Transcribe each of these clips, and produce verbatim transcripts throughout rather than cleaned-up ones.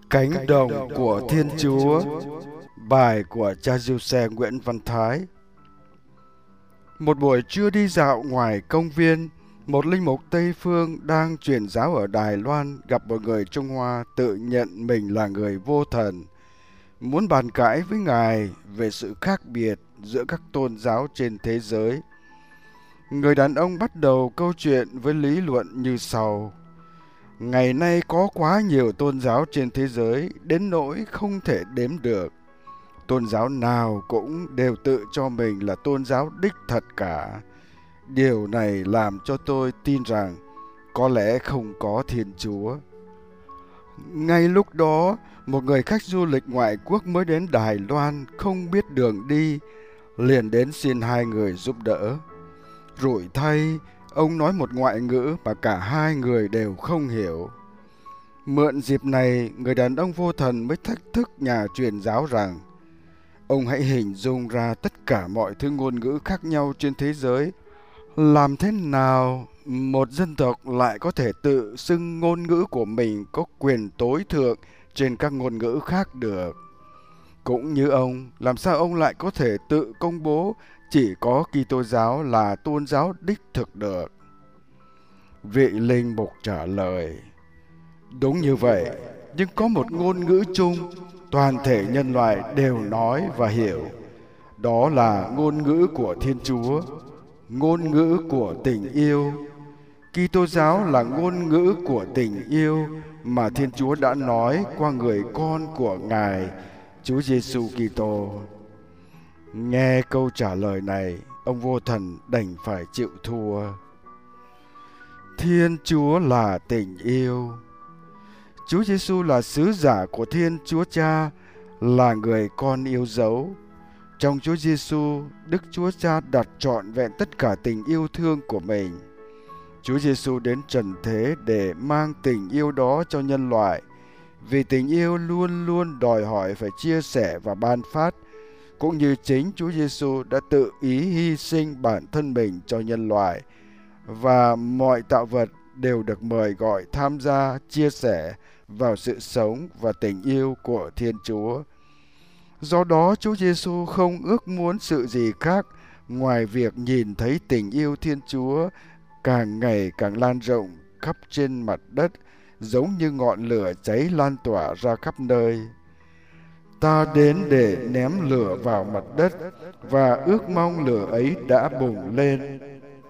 Cánh đồng của Thiên Chúa. Bài của cha Giuse Nguyễn Văn Thái. Một buổi trưa đi dạo ngoài công viên, một linh mục Tây Phương đang truyền giáo ở Đài Loan gặp một người Trung Hoa tự nhận mình là người vô thần, muốn bàn cãi với ngài về sự khác biệt giữa các tôn giáo trên thế giới. Người đàn ông bắt đầu câu chuyện với lý luận như sau: ngày nay có quá nhiều tôn giáo trên thế giới đến nỗi không thể đếm được. Tôn giáo nào cũng đều tự cho mình là tôn giáo đích thật cả. Điều này làm cho tôi tin rằng có lẽ không có Thiên Chúa. Ngay lúc đó, một người khách du lịch ngoại quốc mới đến Đài Loan không biết đường đi, liền đến xin hai người giúp đỡ. Rủi thay, ông nói một ngoại ngữ mà cả hai người đều không hiểu. Mượn dịp này, người đàn ông vô thần mới thách thức nhà truyền giáo rằng: ông hãy hình dung ra tất cả mọi thứ ngôn ngữ khác nhau trên thế giới. Làm thế nào một dân tộc lại có thể tự xưng ngôn ngữ của mình có quyền tối thượng trên các ngôn ngữ khác được? Cũng như ông, làm sao ông lại có thể tự công bố chỉ có Kitô giáo là tôn giáo đích thực được? Vị linh mục trả lời: đúng như vậy, nhưng có một ngôn ngữ chung toàn thể nhân loại đều nói và hiểu. Đó là ngôn ngữ của Thiên Chúa, ngôn ngữ của tình yêu. Kitô giáo là ngôn ngữ của tình yêu mà Thiên Chúa đã nói qua người con của Ngài, Chúa Giêsu Kitô. Nghe câu trả lời này, ông vô thần đành phải chịu thua. Thiên Chúa là tình yêu. Chúa Giêsu là sứ giả của Thiên Chúa Cha, là người con yêu dấu. Trong Chúa Giêsu, Đức Chúa Cha đặt trọn vẹn tất cả tình yêu thương của mình. Chúa Giêsu đến trần thế để mang tình yêu đó cho nhân loại, vì tình yêu luôn luôn đòi hỏi phải chia sẻ và ban phát, cũng như chính Chúa Giêsu đã tự ý hy sinh bản thân mình cho nhân loại, và mọi tạo vật đều được mời gọi tham gia chia sẻ vào sự sống và tình yêu của Thiên Chúa. Do đó, Chúa Giêsu không ước muốn sự gì khác ngoài việc nhìn thấy tình yêu Thiên Chúa càng ngày càng lan rộng khắp trên mặt đất, giống như ngọn lửa cháy lan tỏa ra khắp nơi. Ta đến để ném lửa vào mặt đất, và ước mong lửa ấy đã bùng lên.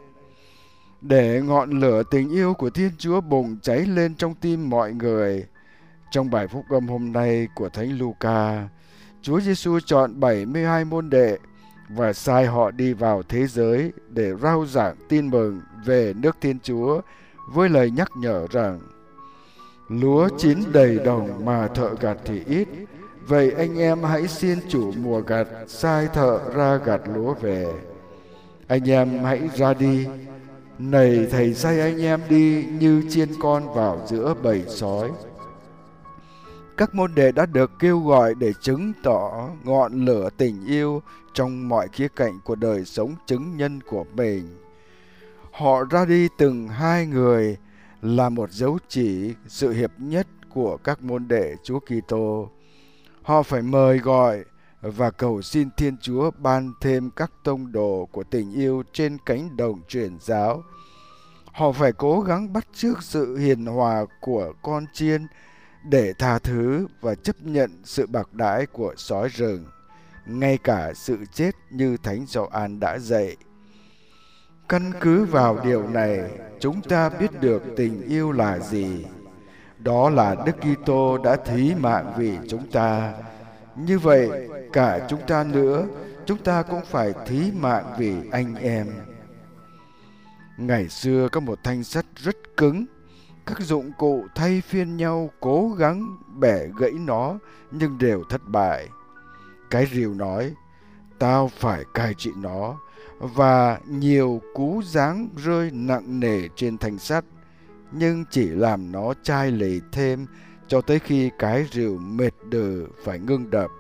Để ngọn lửa tình yêu của Thiên Chúa bùng cháy lên trong tim mọi người, trong bài phúc âm hôm nay của Thánh Luca, Chúa Giêsu chọn bảy mươi hai môn đệ và sai họ đi vào thế giới để rao giảng tin mừng về nước Thiên Chúa với lời nhắc nhở rằng: lúa chín đầy đồng mà thợ gặt thì ít, vậy anh em hãy xin chủ mùa gặt sai thợ ra gặt lúa về. Anh em hãy ra đi, này thầy sai anh em đi như chiên con vào giữa bầy sói. Các môn đệ đã được kêu gọi để chứng tỏ ngọn lửa tình yêu trong mọi khía cạnh của đời sống chứng nhân của mình. Họ ra đi từng hai người là một dấu chỉ sự hiệp nhất của các môn đệ Chúa Kitô. Họ phải mời gọi và cầu xin Thiên Chúa ban thêm các tông đồ của tình yêu trên cánh đồng truyền giáo. Họ phải cố gắng bắt chước sự hiền hòa của con chiên để tha thứ và chấp nhận sự bạc đãi của sói rừng, ngay cả sự chết như Thánh Gioan đã dạy. Căn cứ vào điều này, chúng ta biết được tình yêu là gì. Đó là Đức Kitô đã thí mạng vì chúng ta. Như vậy, cả chúng ta nữa, chúng ta cũng phải thí mạng vì anh em. Ngày xưa có một thanh sắt rất cứng. Các dụng cụ thay phiên nhau cố gắng bẻ gãy nó, nhưng đều thất bại. Cái rìu nói: tao phải cai trị nó, và nhiều cú giáng rơi nặng nề trên thanh sắt, nhưng chỉ làm nó chai lì thêm cho tới khi cái rìu mệt đừ phải ngưng đập.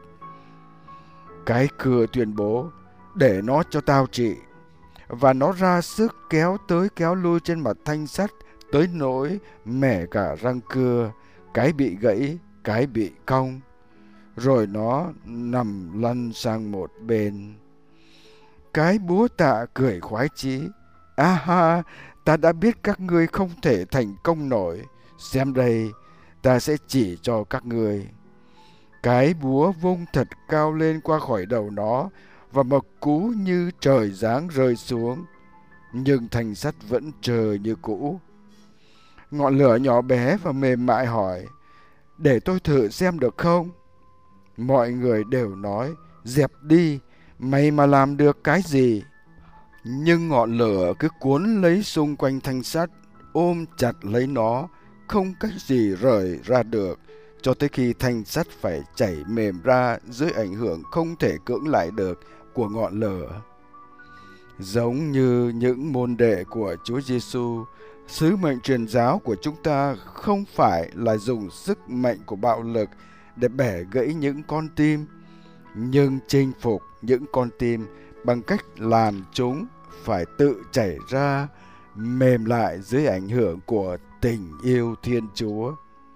Cái cưa tuyên bố: để nó cho tao trị, và nó ra sức kéo tới kéo lui trên mặt thanh sắt tới nỗi mẻ cả răng cưa, cái bị gãy, cái bị cong, rồi nó nằm lăn sang một bên. Cái búa tạ cười khoái chí. A ha, ta đã biết các ngươi không thể thành công nổi. Xem đây, ta sẽ chỉ cho các ngươi. Cái búa vung thật cao lên qua khỏi đầu nó, và một cú như trời giáng rơi xuống. Nhưng thanh sắt vẫn chờ như cũ. Ngọn lửa nhỏ bé và mềm mại hỏi, để tôi thử xem được không? Mọi người đều nói, dẹp đi, mày mà làm được cái gì? Nhưng ngọn lửa cứ cuốn lấy xung quanh thanh sắt, ôm chặt lấy nó, không cách gì rời ra được, cho tới khi thanh sắt phải chảy mềm ra dưới ảnh hưởng không thể cưỡng lại được của ngọn lửa. Giống như những môn đệ của Chúa Giêsu, sứ mệnh truyền giáo của chúng ta không phải là dùng sức mạnh của bạo lực để bẻ gãy những con tim, nhưng chinh phục những con tim bằng cách làm chúng phải tự chảy ra, mềm lại dưới ảnh hưởng của tình yêu Thiên Chúa.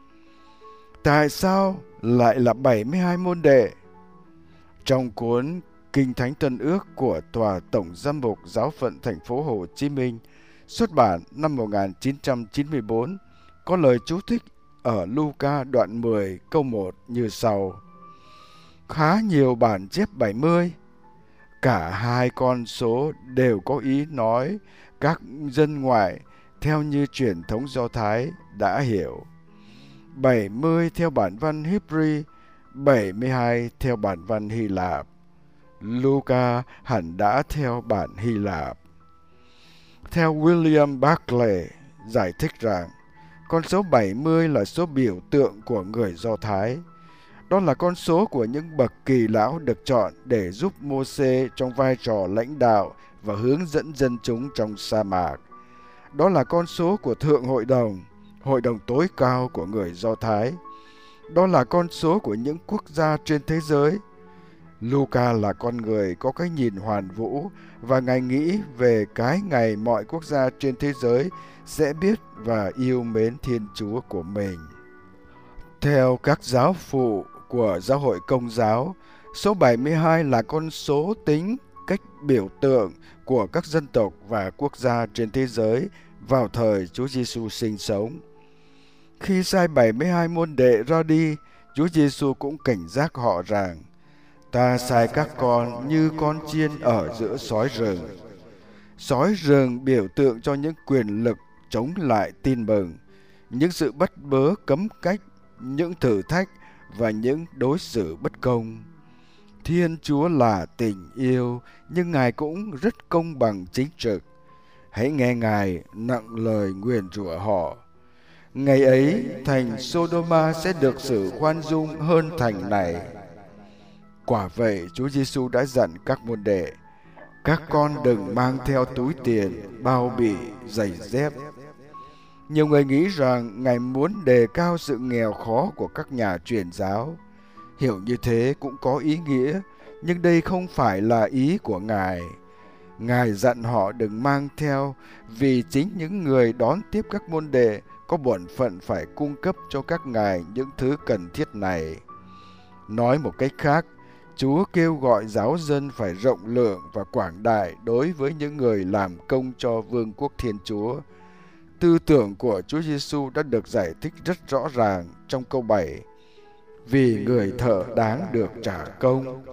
Tại sao lại là bảy mươi hai môn đệ? Trong cuốn Kinh Thánh Tân Ước của Tòa Tổng Giám mục Giáo phận thành phố Hồ Chí Minh, xuất bản năm một nghìn chín trăm chín mươi tư, có lời chú thích ở Luca đoạn mười câu một như sau. Khá nhiều bản chép bảy mươi. Cả hai con số đều có ý nói các dân ngoại theo như truyền thống Do Thái đã hiểu. bảy mươi theo bản văn Hebrew, bảy mươi hai theo bản văn Hy Lạp. Luca hẳn đã theo bản Hy Lạp. Theo William Barclay giải thích rằng, con số bảy mươi là số biểu tượng của người Do Thái. Đó là con số của những bậc kỳ lão được chọn để giúp Mô-xê trong vai trò lãnh đạo và hướng dẫn dân chúng trong sa mạc. Đó là con số của Thượng Hội đồng, Hội đồng tối cao của người Do Thái. Đó là con số của những quốc gia trên thế giới. Luca là con người có cái nhìn hoàn vũ và Ngài nghĩ về cái ngày mọi quốc gia trên thế giới sẽ biết và yêu mến Thiên Chúa của mình. Theo các giáo phụ của Giáo hội Công giáo, số bảy mươi hai là con số tính cách biểu tượng của các dân tộc và quốc gia trên thế giới vào thời Chúa Giêsu sinh sống. Khi sai bảy mươi hai môn đệ ra đi, Chúa Giêsu cũng cảnh giác họ rằng, ta sai các con như con chiên ở giữa sói rừng. Sói rừng biểu tượng cho những quyền lực chống lại tin mừng, những sự bắt bớ cấm cách, những thử thách và những đối xử bất công. Thiên Chúa là tình yêu, nhưng Ngài cũng rất công bằng chính trực. Hãy nghe Ngài nặng lời nguyền rủa họ. Ngày ấy, thành Sodoma sẽ được xử khoan dung hơn thành này. Quả vậy, Chúa Giêsu đã dặn các môn đệ, các con đừng mang theo túi tiền, bao bì, giày dép. Nhiều người nghĩ rằng Ngài muốn đề cao sự nghèo khó của các nhà truyền giáo. Hiểu như thế cũng có ý nghĩa, nhưng đây không phải là ý của Ngài. Ngài dặn họ đừng mang theo, vì chính những người đón tiếp các môn đệ có bổn phận phải cung cấp cho các ngài những thứ cần thiết này. Nói một cách khác, Chúa kêu gọi giáo dân phải rộng lượng và quảng đại đối với những người làm công cho Vương quốc Thiên Chúa. Tư tưởng của Chúa Giêsu đã được giải thích rất rõ ràng trong câu bảy. Vì người thợ đáng được trả công.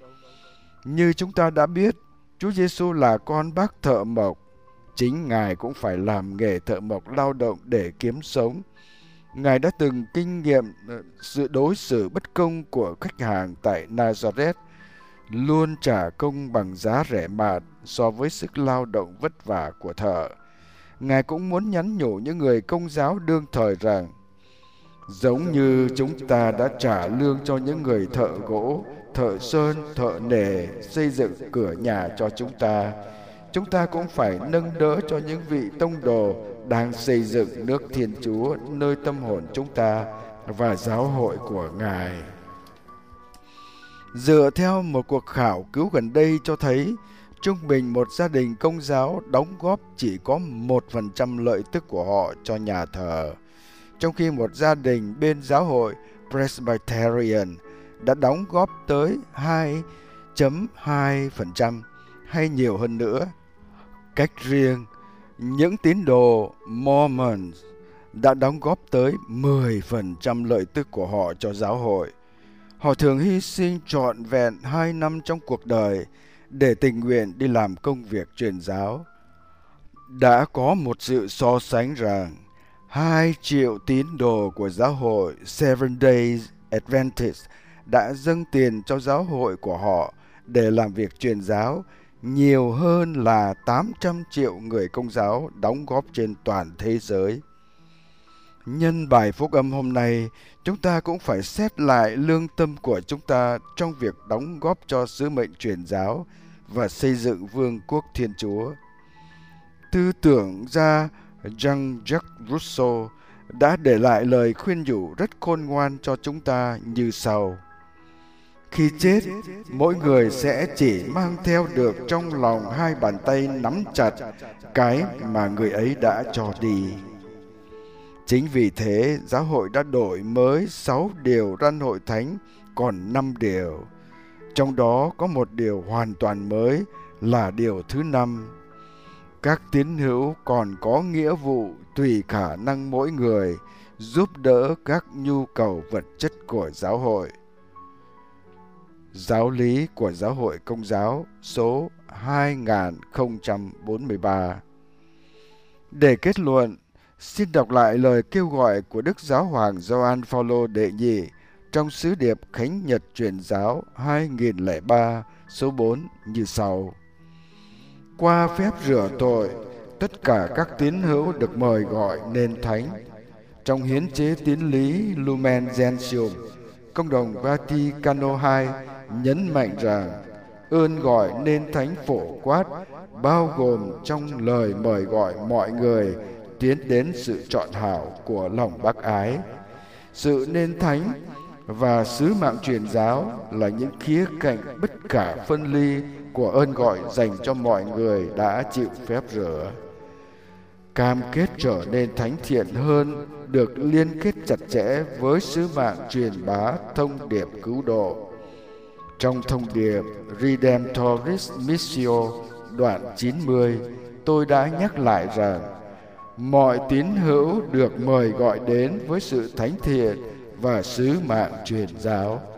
Như chúng ta đã biết, Chúa Giêsu là con bác thợ mộc. Chính Ngài cũng phải làm nghề thợ mộc lao động để kiếm sống. Ngài đã từng kinh nghiệm sự đối xử bất công của khách hàng tại Nazareth, luôn trả công bằng giá rẻ mạt so với sức lao động vất vả của thợ. Ngài cũng muốn nhắn nhủ những người Công giáo đương thời rằng, giống như chúng ta đã trả lương cho những người thợ gỗ, thợ sơn, thợ nề xây dựng cửa nhà cho chúng ta, chúng ta cũng phải nâng đỡ cho những vị tông đồ đang xây dựng nước Thiên Chúa nơi tâm hồn chúng ta và giáo hội của Ngài. Dựa theo một cuộc khảo cứu gần đây cho thấy, trung bình một gia đình Công giáo đóng góp chỉ có một phần trăm lợi tức của họ cho nhà thờ, trong khi một gia đình bên giáo hội Presbyterian đã đóng góp tới hai phẩy hai phần trăm hay nhiều hơn nữa. Cách riêng, những tín đồ Mormons đã đóng góp tới mười phần trăm lợi tức của họ cho giáo hội. Họ thường hy sinh trọn vẹn hai năm trong cuộc đời để tình nguyện đi làm công việc truyền giáo. Đã có một sự so sánh rằng hai triệu tín đồ của giáo hội Seventh Day Adventist đã dâng tiền cho giáo hội của họ để làm việc truyền giáo nhiều hơn là tám trăm triệu người Công giáo đóng góp trên toàn thế giới. Nhân bài phúc âm hôm nay, chúng ta cũng phải xét lại lương tâm của chúng ta trong việc đóng góp cho sứ mệnh truyền giáo và xây dựng vương quốc Thiên Chúa. Tư tưởng gia Jean-Jacques Rousseau đã để lại lời khuyên nhủ rất khôn ngoan cho chúng ta như sau. Khi chết, mỗi người sẽ chỉ mang theo được trong lòng hai bàn tay nắm chặt cái mà người ấy đã cho đi. Chính vì thế, giáo hội đã đổi mới sáu điều răn hội thánh còn năm điều. Trong đó có một điều hoàn toàn mới là điều thứ năm. Các tín hữu còn có nghĩa vụ tùy khả năng mỗi người giúp đỡ các nhu cầu vật chất của giáo hội. Giáo lý của Giáo hội Công giáo số hai nghìn không trăm bốn mươi ba. Để kết luận, xin đọc lại lời kêu gọi của Đức Giáo hoàng Gioan Phaolô đệ nhị trong sứ điệp Khánh Nhật Truyền giáo hai nghìn lẻ ba số bốn như sau. Qua phép rửa tội, tất cả các tín hữu được mời gọi nên thánh. Trong hiến chế tín lý Lumen Gentium, Công đồng Vaticano hai nhấn mạnh rằng ơn gọi nên thánh phổ quát, bao gồm trong lời mời gọi mọi người tiến đến sự trọn hảo của lòng bác ái. Sự nên thánh và sứ mạng truyền giáo là những khía cạnh bất khả phân ly của ơn gọi dành cho mọi người đã chịu phép rửa. Cam kết trở nên thánh thiện hơn được liên kết chặt chẽ với sứ mạng truyền bá thông điệp cứu độ. Trong thông điệp Redemptoris Missio đoạn chín mươi, tôi đã nhắc lại rằng mọi tín hữu được mời gọi đến với sự thánh thiện và sứ mạng truyền giáo.